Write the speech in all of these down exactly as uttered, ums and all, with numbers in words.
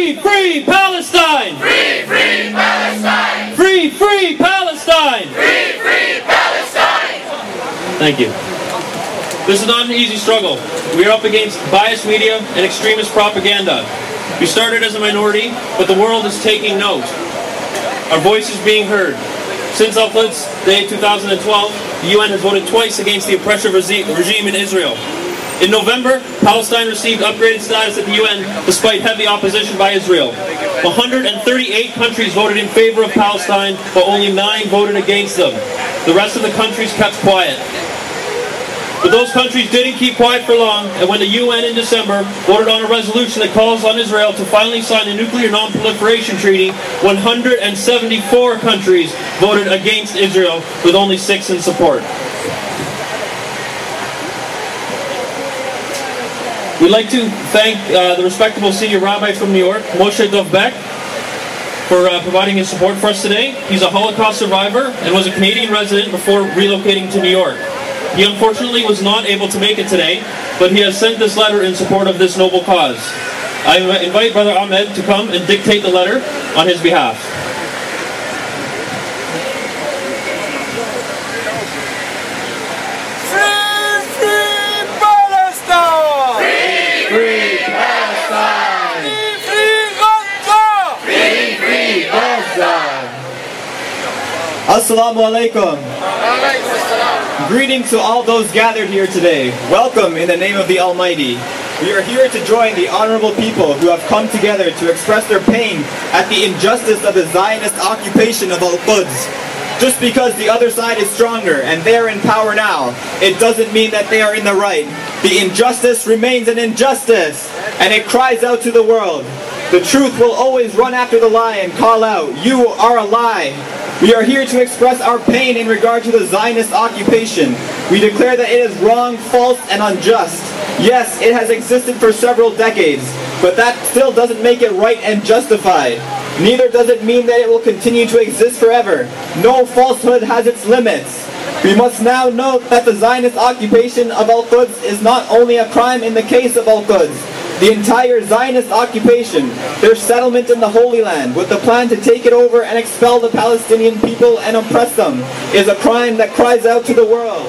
Free, free Palestine! Free, free Palestine! Free, free Palestine! Free, free Palestine! Thank you. This is not an easy struggle. We are up against biased media and extremist propaganda. We started as a minority, but the world is taking note. Our voice is being heard. Since Al-Quds Day two thousand twelve, the U N has voted twice against the oppressive regime in Israel. In November, Palestine received upgraded status at the U N despite heavy opposition by Israel. one hundred thirty-eight countries voted in favor of Palestine, but only nine voted against them. The rest of the countries kept quiet. But those countries didn't keep quiet for long, and when the U N in December voted on a resolution that calls on Israel to finally sign a nuclear non-proliferation treaty, one hundred seventy-four countries voted against Israel, with only six in support. We'd like to thank uh, the respectable senior rabbi from New York, Moshe Dov Beck, for uh, providing his support for us today. He's a Holocaust survivor and was a Canadian resident before relocating to New York. He unfortunately was not able to make it today, but he has sent this letter in support of this noble cause. I invite Brother Ahmed to come and dictate the letter on his behalf. Assalamu alaikum. Greetings to all those gathered here today. Welcome in the name of the Almighty. We are here to join the honorable people who have come together to express their pain at the injustice of the Zionist occupation of Al-Quds. Just because the other side is stronger and they are in power now, it doesn't mean that they are in the right. The injustice remains an injustice, and it cries out to the world. The truth will always run after the lie and call out, "You are a lie." We are here to express our pain in regard to the Zionist occupation. We declare that it is wrong, false, and unjust. Yes, it has existed for several decades, but that still doesn't make it right and justified. Neither does it mean that it will continue to exist forever. No falsehood has its limits. We must now note that the Zionist occupation of Al-Quds is not only a crime in the case of Al-Quds. The entire Zionist occupation, their settlement in the Holy Land, with the plan to take it over and expel the Palestinian people and oppress them, is a crime that cries out to the world.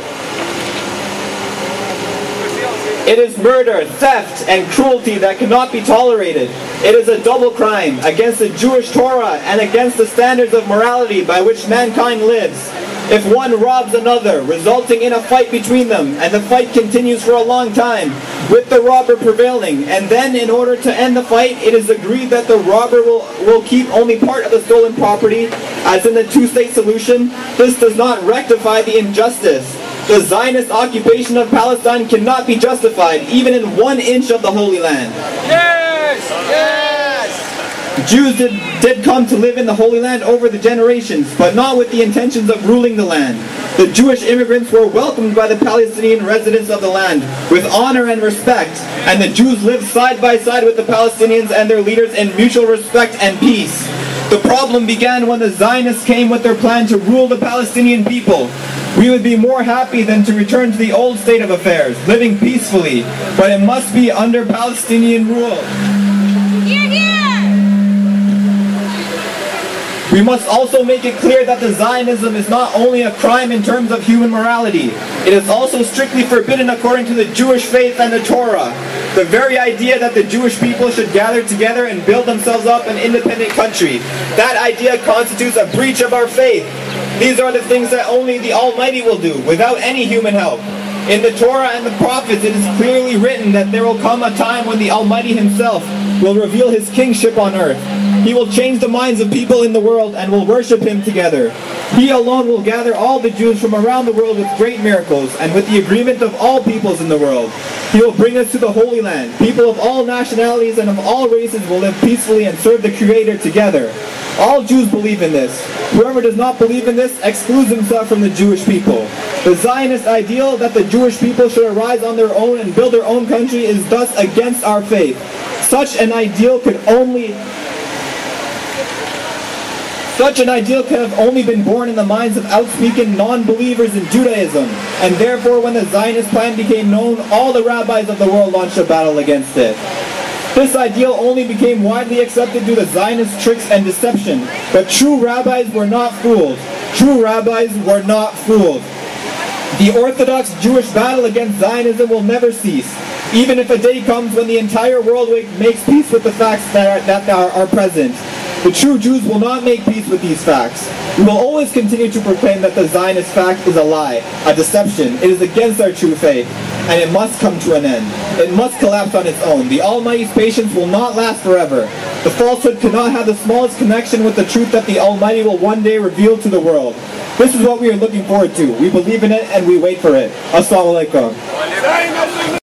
It is murder, theft, and cruelty that cannot be tolerated. It is a double crime against the Jewish Torah and against the standards of morality by which mankind lives. If one robs another, resulting in a fight between them, and the fight continues for a long time, with the robber prevailing, and then in order to end the fight, it is agreed that the robber will, will keep only part of the stolen property, as in the two-state solution, this does not rectify the injustice. The Zionist occupation of Palestine cannot be justified, even in one inch of the Holy Land. Yes! Yes! Jews did, did come to live in the Holy Land over the generations, but not with the intentions of ruling the land. The Jewish immigrants were welcomed by the Palestinian residents of the land with honor and respect, and the Jews lived side by side with the Palestinians and their leaders in mutual respect and peace. The problem began when the Zionists came with their plan to rule the Palestinian people. We would be more happy than to return to the old state of affairs, living peacefully, but it must be under Palestinian rule. We must also make it clear that the Zionism is not only a crime in terms of human morality, it is also strictly forbidden according to the Jewish faith and the Torah. The very idea that the Jewish people should gather together and build themselves up an independent country, that idea constitutes a breach of our faith. These are the things that only the Almighty will do, without any human help. In the Torah and the prophets it is clearly written that there will come a time when the Almighty Himself will reveal His kingship on earth. He will change the minds of people in the world and will worship Him together. He alone will gather all the Jews from around the world with great miracles and with the agreement of all peoples in the world. He will bring us to the Holy Land. People of all nationalities and of all races will live peacefully and serve the Creator together. All Jews believe in this. Whoever does not believe in this excludes himself from the Jewish people. The Zionist ideal that the Jewish people should arise on their own and build their own country is thus against our faith. Such an ideal could only Such an ideal could have only been born in the minds of outspeaking non-believers in Judaism, and therefore when the Zionist plan became known, all the rabbis of the world launched a battle against it. This ideal only became widely accepted due to Zionist tricks and deception. But true rabbis were not fooled. True rabbis were not fooled. The Orthodox Jewish battle against Zionism will never cease, even if a day comes when the entire world makes peace with the facts that are, that are, are present. The true Jews will not make peace with these facts. We will always continue to proclaim that the Zionist fact is a lie, a deception. It is against our true faith, and it must come to an end. It must collapse on its own. The Almighty's patience will not last forever. The falsehood cannot have the smallest connection with the truth that the Almighty will one day reveal to the world. This is what we are looking forward to. We believe in it and we wait for it. Assalamu alaikum.